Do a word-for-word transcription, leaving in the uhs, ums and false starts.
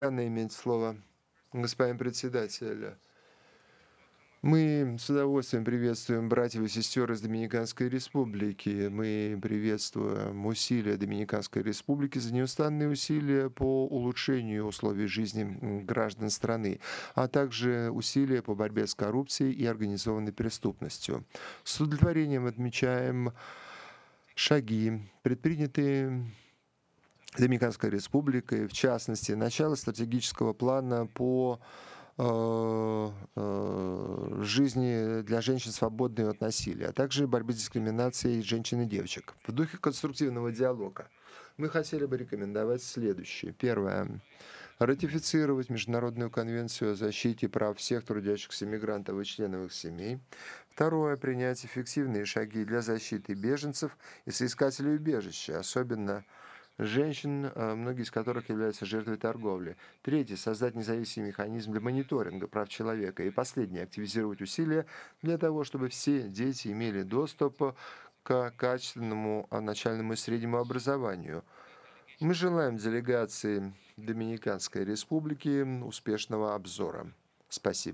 Анна имеет слово. Господин председатель, мы с удовольствием приветствуем братьев и сестер из Доминиканской Республики. Мы приветствуем усилия Доминиканской Республики за неустанные усилия по улучшению условий жизни м, граждан страны, а также усилия по борьбе с коррупцией и организованной преступностью. С удовлетворением отмечаем шаги, предпринятые Доминиканской Республикой, в частности, начало стратегического плана по э, э, жизни для женщин, свободной от насилия, а также борьбы с дискриминацией женщин и девочек. В духе конструктивного диалога мы хотели бы рекомендовать следующее. Первое. Ратифицировать Международную конвенцию о защите прав всех трудящихся мигрантов и членов их семей. Второе. Принять эффективные шаги для защиты беженцев и соискателей убежища, особенно женщин, э, многие из которых являются жертвой торговли. Третье. Создать независимый механизм для мониторинга прав человека. И последнее. Активизировать усилия для того, чтобы все дети имели доступ к качественному а, начальному и среднему образованию. Мы желаем делегации Доминиканской Республики успешного обзора. Спасибо.